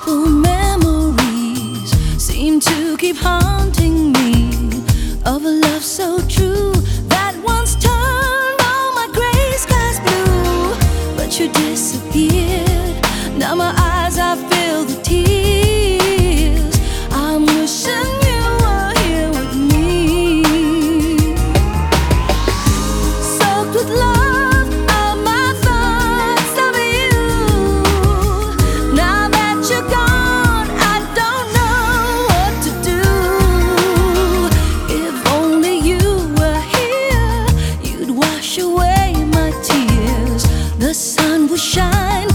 Wistful memories seem to keep haunting me of a love so true that once turned all my gray skies blue. But you disappeared. Now my eyes I feel the tears. I'm wishing you were here with me. Soaked with love are my thoughts of you. Now that you're gone, I don't know what to do. If only you were here, you'd wash away my tears. The sun will shine